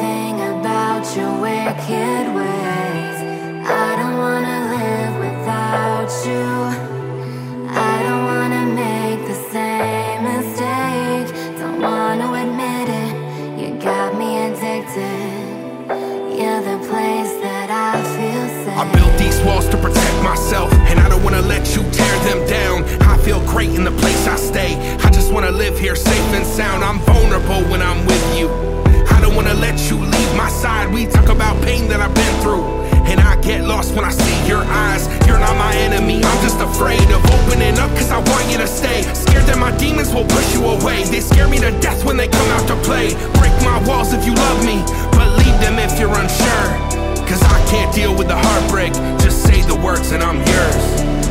something about your wicked ways. I don't wanna live without you. I don't wanna make the same mistake. Don't wanna admit it, you got me addicted. You're the place that I feel safe. I built these walls to protect myself, and I don't wanna let you tear them down. I feel great in the place I stay. I just wanna live here safe and sound. I'm vulnerable when I'm with you. I don't wanna let you leave my side. We talk about pain that I've been through, and I get lost when I see your eyes. You're not my enemy, I'm just afraid of opening up, cause I want you to stay. Scared that my demons will push you away. They scare me to death when they come out to play. Break my walls if you love me, but leave them if you're unsure. Cause I can't deal with the heartbreak. Just say the words and I'm yours.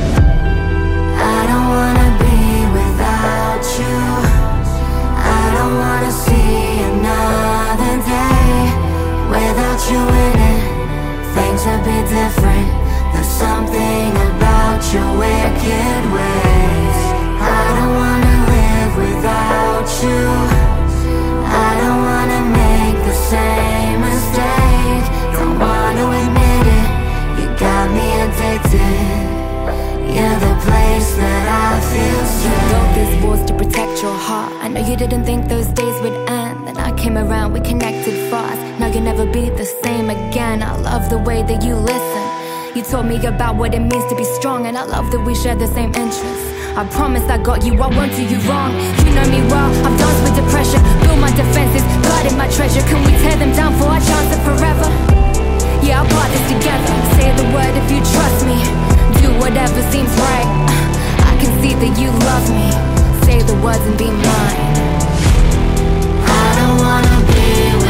I don't wanna be without you. I don't wanna see another day without you in it. Things would be different. There's something about your wicked ways. I don't wanna live without you. I don't wanna make the same mistake. Don't wanna admit it, you got me addicted. You're the place that I feel safe. You built these walls to protect your heart. I know you didn't think those days would end. Then I came around, we connected fast. Now you'll never be the same again. I love the way that you listen. You told me about what it means to be strong, and I love that we share the same interests. I promise I got you, I won't do you wrong. You know me well, I've danced with depression, built my defenses, guarded my treasure. Can we tear them down for our chance of forever? Yeah, I'll part this together. Say the word if you trust me. Do whatever seems right. I can see that you love me. Say the words and be mine. I don't wanna be with